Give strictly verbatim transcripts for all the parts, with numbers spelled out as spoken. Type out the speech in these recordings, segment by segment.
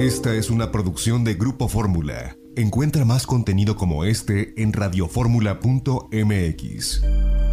Esta es una producción de Grupo Fórmula. Encuentra más contenido como este en radioformula punto m x.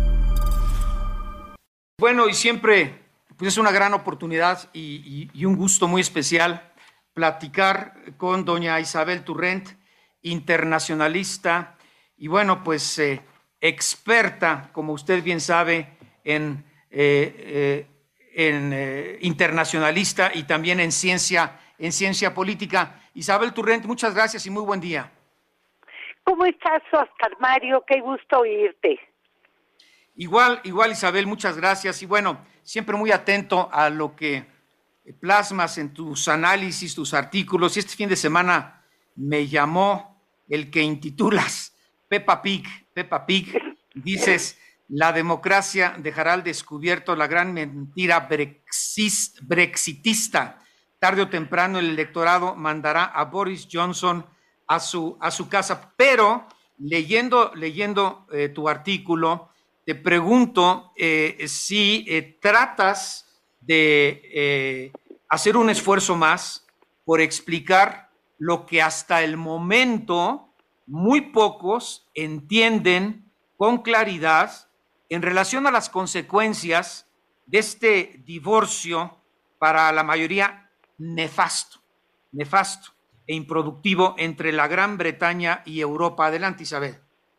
Bueno, y siempre pues es una gran oportunidad y, y, y un gusto muy especial platicar con doña Isabel Turrent, internacionalista y bueno, pues eh, experta, como usted bien sabe, en, eh, eh, en eh, internacionalista y también en ciencia, en ciencia política. Isabel Turrent, muchas gracias y muy buen día. ¿Cómo estás, Oscar Mario? Qué gusto oírte. Igual, igual Isabel, muchas gracias y bueno, siempre muy atento a lo que plasmas en tus análisis, tus artículos, y este fin de semana me llamó el que intitulas Peppa Pig, Peppa Pig, dices, la democracia dejará al descubierto la gran mentira brexis, brexitista. Tarde o temprano el electorado mandará a Boris Johnson a su, a su casa, pero leyendo, leyendo eh, tu artículo, te pregunto eh, si eh, tratas de eh, hacer un esfuerzo más por explicar lo que hasta el momento muy pocos entienden con claridad en relación a las consecuencias de este divorcio para la mayoría nefasto, nefasto e improductivo entre la Gran Bretaña y Europa. Adelante, Isabel.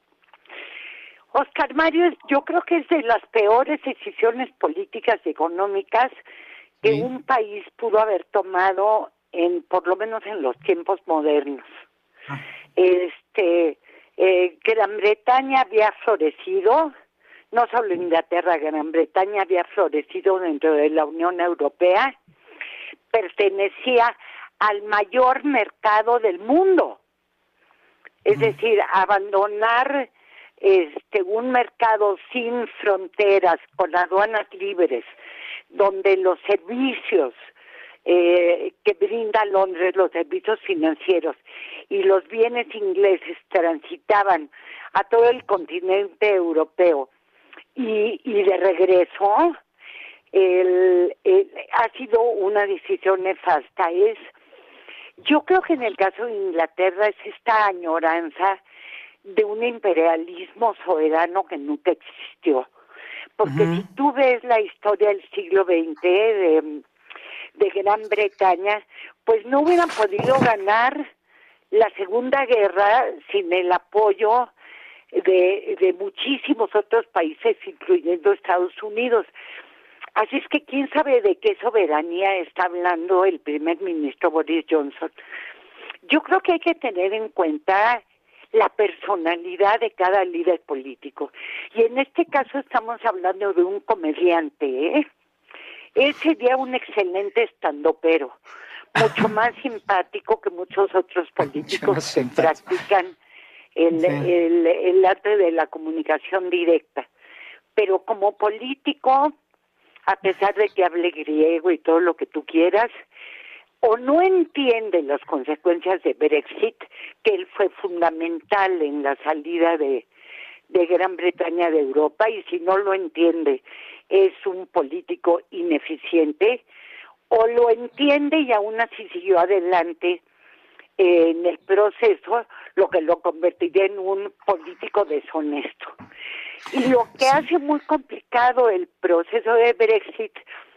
Oscar Mario, yo creo que es de las peores decisiones políticas y económicas que sí. un país pudo haber tomado, en por lo menos en los tiempos modernos. Ah. Este, eh, Gran Bretaña había florecido, no solo Inglaterra, Gran Bretaña había florecido dentro de la Unión Europea, pertenecía al mayor mercado del mundo. Es uh-huh. decir, abandonar este un mercado sin fronteras, con aduanas libres, donde los servicios eh, que brinda Londres, los servicios financieros y los bienes ingleses transitaban a todo el continente europeo y, y de regreso, el, el, ha sido una decisión nefasta. Es, yo creo que en el caso de Inglaterra es esta añoranza de un imperialismo soberano que nunca existió. Porque uh-huh. si tú ves la historia del siglo veinte de, de Gran Bretaña, pues no hubieran podido ganar la Segunda Guerra sin el apoyo de, de muchísimos otros países, incluyendo Estados Unidos. Así es que quién sabe de qué soberanía está hablando el primer ministro Boris Johnson. Yo creo que hay que tener en cuenta la personalidad de cada líder político. Y en este caso estamos hablando de un comediante, ¿eh? Él sería un excelente estandopero, mucho más simpático que muchos otros políticos que practican el, sí. el, el arte de la comunicación directa. Pero como político, a pesar de que hable griego y todo lo que tú quieras, o no entiende las consecuencias de Brexit, que él fue fundamental en la salida de, de Gran Bretaña de Europa, y si no lo entiende, es un político ineficiente, o lo entiende y aún así siguió adelante eh, en el proceso, lo que lo convertiría en un político deshonesto. Y lo que hace muy complicado el proceso de Brexit,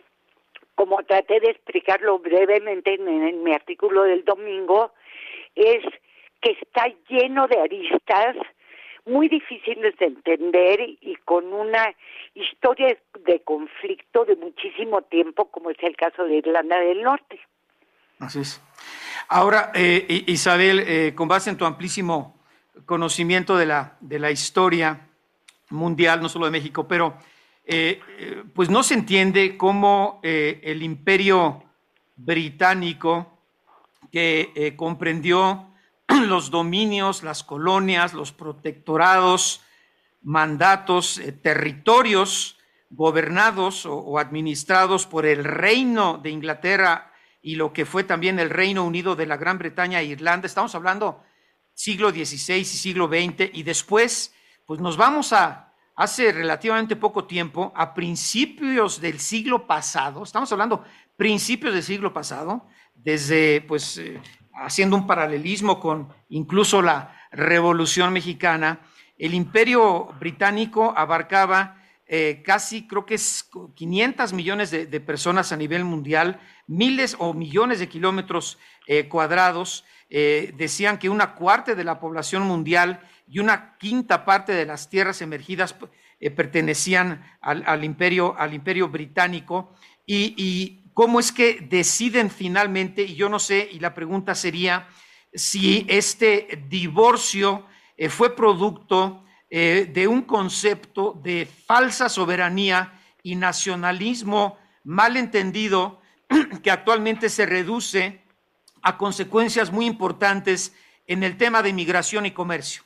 como traté de explicarlo brevemente en, en mi artículo del domingo, es que está lleno de aristas muy difíciles de entender y con una historia de conflicto de muchísimo tiempo, como es el caso de Irlanda del Norte. Así es. Ahora, eh, Isabel, eh, con base en tu amplísimo conocimiento de la, de la historia mundial, no solo de México, pero Eh, eh, pues no se entiende cómo eh, el imperio británico que eh, comprendió los dominios, las colonias, los protectorados, mandatos, eh, territorios gobernados o, o administrados por el Reino de Inglaterra y lo que fue también el Reino Unido de la Gran Bretaña e Irlanda. Estamos hablando siglo dieciséis y siglo veinte, y después pues nos vamos a hace relativamente poco tiempo, a principios del siglo pasado, estamos hablando principios del siglo pasado, desde, pues, eh, haciendo un paralelismo con incluso la Revolución Mexicana, el Imperio Británico abarcaba eh, casi, creo que es quinientos millones de, de personas a nivel mundial, miles o millones de kilómetros eh, cuadrados. Eh, decían que una cuarta de la población mundial y una quinta parte de las tierras emergidas eh, pertenecían al, al, imperio, al imperio británico. Y, y cómo es que deciden finalmente, y yo no sé, y la pregunta sería si este divorcio eh, fue producto eh, de un concepto de falsa soberanía y nacionalismo mal entendido que actualmente se reduce a consecuencias muy importantes en el tema de migración y comercio.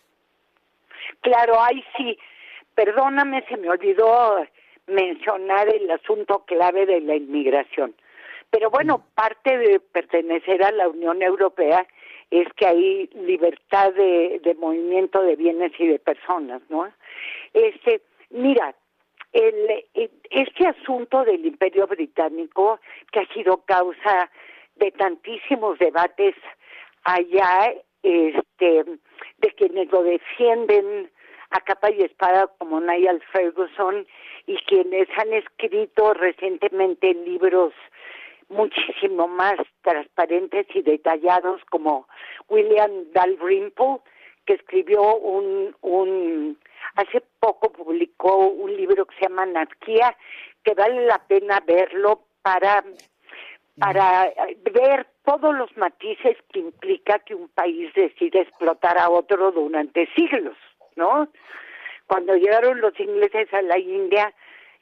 Claro, ahí sí, perdóname, se me olvidó mencionar el asunto clave de la inmigración. Pero bueno, parte de pertenecer a la Unión Europea es que hay libertad de, de movimiento de bienes y de personas, ¿no? Este, mira, el, este asunto del Imperio Británico, que ha sido causa de tantísimos debates allá, este, de quienes lo defienden a capa y espada como Niall Ferguson y quienes han escrito recientemente libros muchísimo más transparentes y detallados como William Dalrymple, que escribió un, un hace poco publicó un libro que se llama Anarquía, que vale la pena verlo para para ver todos los matices que implica que un país decide explotar a otro durante siglos, ¿no? Cuando llegaron los ingleses a la India,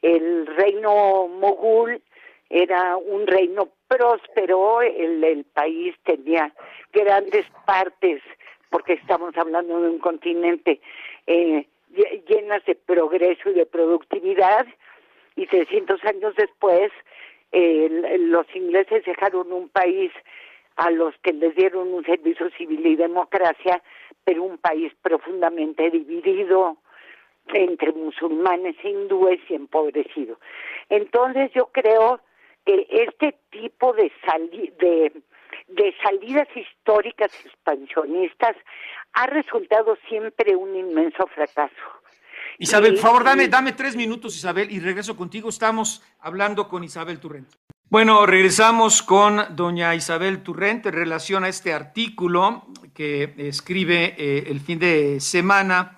el reino mogul era un reino próspero, el, el país tenía grandes partes, porque estamos hablando de un continente eh, llenas de progreso y de productividad, y trescientos años después eh, los ingleses dejaron un país a los que les dieron un servicio civil y democracia, pero un país profundamente dividido entre musulmanes e hindúes y empobrecido. Entonces yo creo que este tipo de, sali de, de salidas históricas expansionistas ha resultado siempre un inmenso fracaso. Isabel, por favor, dame, dame tres minutos, Isabel, y regreso contigo. Estamos hablando con Isabel Turrent. Bueno, regresamos con doña Isabel Turrent en relación a este artículo que escribe eh, el fin de semana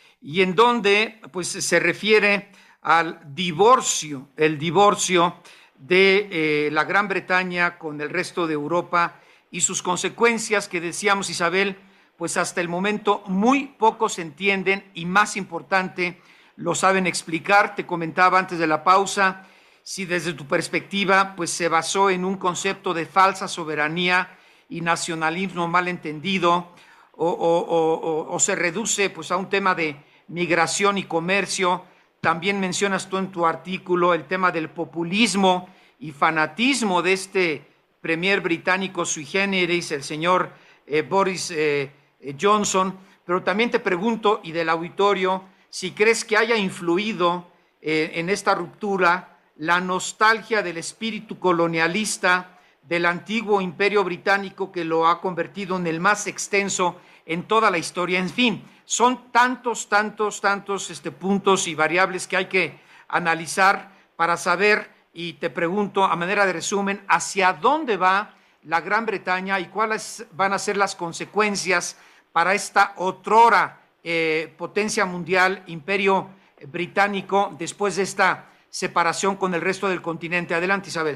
y en donde pues se refiere al divorcio, el divorcio de eh, la Gran Bretaña con el resto de Europa y sus consecuencias que decíamos, Isabel, pues hasta el momento muy poco se entienden y más importante, lo saben explicar. Te comentaba antes de la pausa, si desde tu perspectiva pues se basó en un concepto de falsa soberanía y nacionalismo mal entendido o, o, o, o se reduce pues a un tema de migración y comercio. También mencionas tú en tu artículo el tema del populismo y fanatismo de este premier británico sui generis, el señor eh, Boris eh, Johnson, pero también te pregunto, y del auditorio, si crees que haya influido eh, en esta ruptura la nostalgia del espíritu colonialista del antiguo imperio británico que lo ha convertido en el más extenso en toda la historia. En fin, son tantos, tantos, tantos este, puntos y variables que hay que analizar para saber, y te pregunto a manera de resumen, hacia dónde va la Gran Bretaña y cuáles van a ser las consecuencias para esta otrora eh, potencia mundial, imperio británico, después de esta separación con el resto del continente. Adelante, Isabel.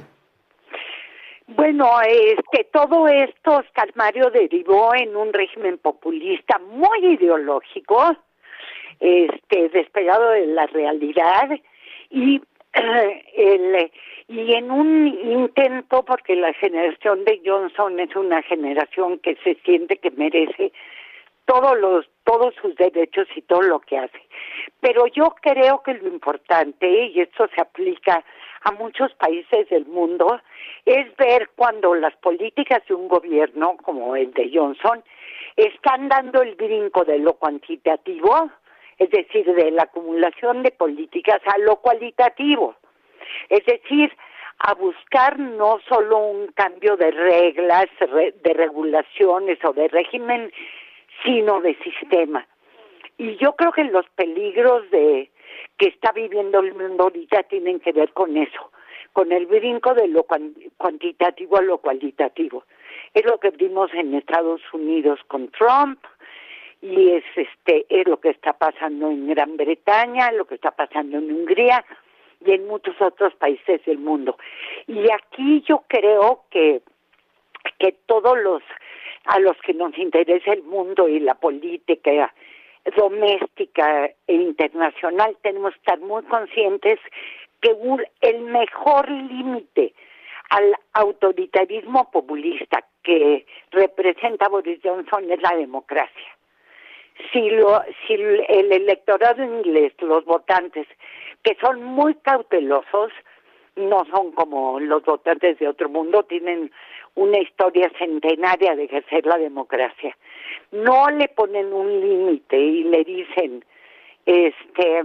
Bueno, este, todo esto, Oscar Mario, derivó en un régimen populista muy ideológico, este, despegado de la realidad y eh, el y en un intento, porque la generación de Johnson es una generación que se siente que merece todos los todos sus derechos y todo lo que hace. Pero yo creo que lo importante, y esto se aplica a muchos países del mundo, es ver cuando las políticas de un gobierno como el de Johnson están dando el brinco de lo cuantitativo, es decir, de la acumulación de políticas a lo cualitativo, es decir, a buscar no solo un cambio de reglas, de regulaciones o de régimen, sino de sistema. Y yo creo que los peligros de que está viviendo el mundo ahorita tienen que ver con eso, con el brinco de lo cuantitativo a lo cualitativo. Es lo que vimos en Estados Unidos con Trump, y es este es lo que está pasando en Gran Bretaña, lo que está pasando en Hungría y en muchos otros países del mundo. Y aquí yo creo que que todos los a los que nos interesa el mundo y la política doméstica e internacional tenemos que estar muy conscientes que un, el mejor límite al autoritarismo populista que representa Boris Johnson es la democracia. Si, lo, si el electorado inglés, los votantes, que son muy cautelosos, no son como los votantes de otro mundo, tienen una historia centenaria de ejercer la democracia. No le ponen un límite y le dicen, este,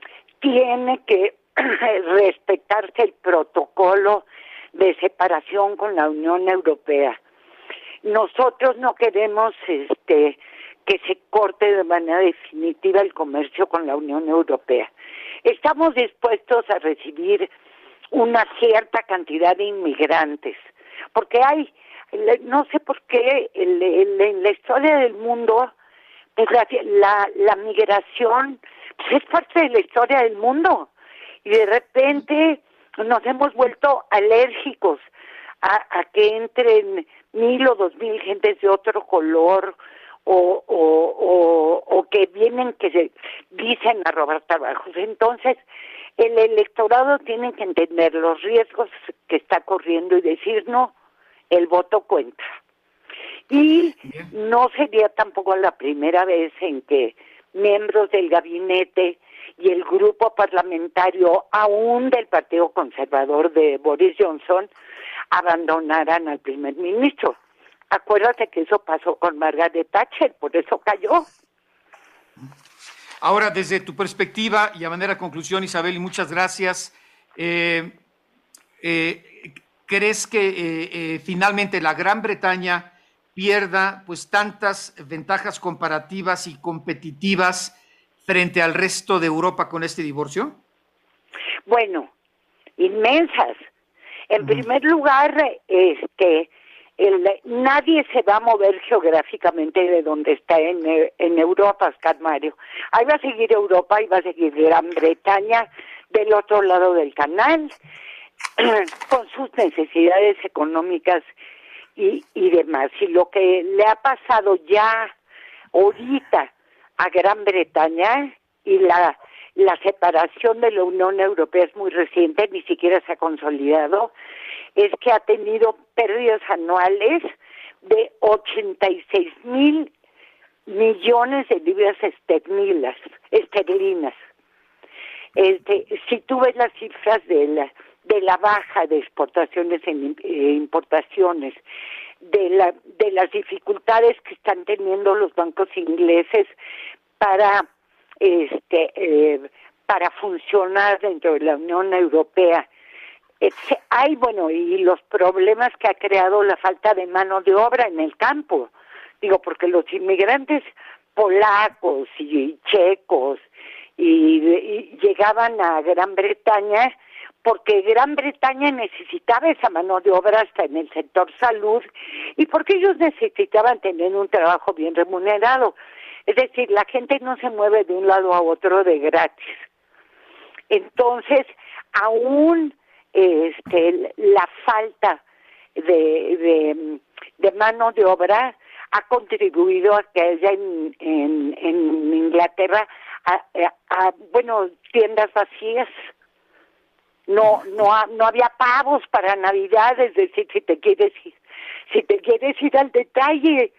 tiene que respetarse el protocolo de separación con la Unión Europea. Nosotros no queremos, este, que se corte de manera definitiva el comercio con la Unión Europea. Estamos dispuestos a recibir una cierta cantidad de inmigrantes, porque hay, no sé por qué, en la historia del mundo, pues la, la, la migración pues es parte de la historia del mundo, y de repente nos hemos vuelto alérgicos a, a que entren mil o dos mil gentes de otro color, O, o, o, o que vienen que se dicen a robar trabajos. Entonces, el electorado tiene que entender los riesgos que está corriendo y decir, no, el voto cuenta. Y no sería tampoco la primera vez en que miembros del gabinete y el grupo parlamentario, aún del Partido Conservador de Boris Johnson, abandonaran al primer ministro. Acuérdate que eso pasó con Margaret Thatcher, por eso cayó. Ahora, desde tu perspectiva y a manera de conclusión, Isabel, y muchas gracias, eh, eh, ¿crees que eh, eh, finalmente la Gran Bretaña pierda pues tantas ventajas comparativas y competitivas frente al resto de Europa con este divorcio? Bueno, inmensas. En uh-huh. primer lugar, este... El, nadie se va a mover geográficamente de donde está en, en Europa, Oscar Mario. Ahí va a seguir Europa, ahí va a seguir Gran Bretaña, del otro lado del canal, con sus necesidades económicas y, y demás. Y lo que le ha pasado ya ahorita a Gran Bretaña, y la, la separación de la Unión Europea es muy reciente, ni siquiera se ha consolidado, es que ha tenido pérdidas anuales de ochenta y seis mil millones de libras esterlinas. esterlinas. Este, si tú ves las cifras de la, de la baja de exportaciones e importaciones, de, la, de las dificultades que están teniendo los bancos ingleses para, este, eh, para funcionar dentro de la Unión Europea, hay, bueno, y los problemas que ha creado la falta de mano de obra en el campo. Digo, porque los inmigrantes polacos y checos y, y llegaban a Gran Bretaña porque Gran Bretaña necesitaba esa mano de obra hasta en el sector salud y porque ellos necesitaban tener un trabajo bien remunerado. Es decir, la gente no se mueve de un lado a otro de gratis. Entonces, aún Este, la falta de, de, de mano de obra ha contribuido a que haya en, en, en Inglaterra a, a, a, bueno, tiendas vacías. No, no, ha, no había pavos para Navidad, es decir, si te quieres ir, si te quieres ir al detalle.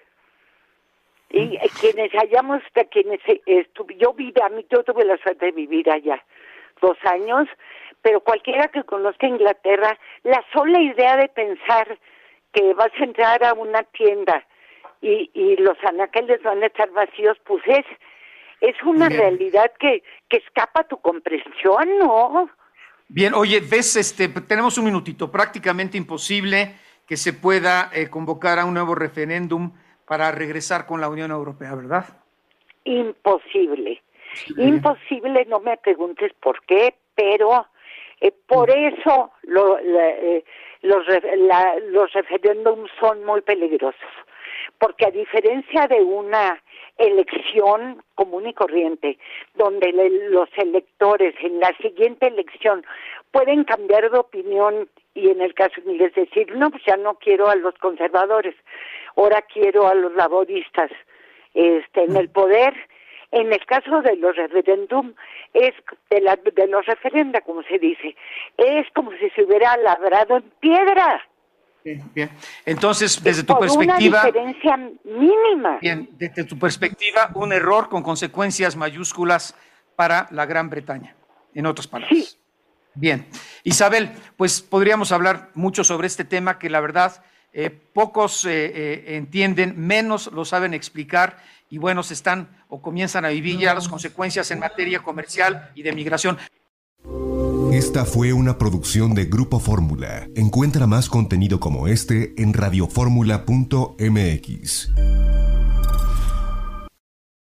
Y eh, quienes hayamos, quienes estuve, yo viví, a mí yo tuve la suerte de vivir allá dos años, pero cualquiera que conozca Inglaterra, la sola idea de pensar que vas a entrar a una tienda y, y los anaqueles van a estar vacíos, pues es, es una Bien. realidad que, que escapa a tu comprensión, ¿no? Bien, oye, ves, este, tenemos un minutito, prácticamente imposible que se pueda eh, convocar a un nuevo referéndum para regresar con la Unión Europea, ¿verdad? Imposible, sí. Imposible, no me preguntes por qué, pero eh, por eso lo, la, eh, los, la, los referéndums son muy peligrosos, porque a diferencia de una elección común y corriente, donde le, los electores en la siguiente elección pueden cambiar de opinión y en el caso de decir, no, pues ya no quiero a los conservadores, ahora quiero a los laboristas este, en el poder. En el caso de los referéndum, es de, la, de los referenda, como se dice, es como si se hubiera labrado en piedra. Bien, bien. Entonces, desde tu por perspectiva... una diferencia mínima. Bien, desde tu perspectiva, un error con consecuencias mayúsculas para la Gran Bretaña, en otras palabras. Sí. Bien. Isabel, pues podríamos hablar mucho sobre este tema que la verdad eh, pocos eh, eh, entienden, menos lo saben explicar y bueno, se están o comienzan a vivir ya las consecuencias en materia comercial y de migración. Esta fue una producción de Grupo Fórmula. Encuentra más contenido como este en radioformula punto m x.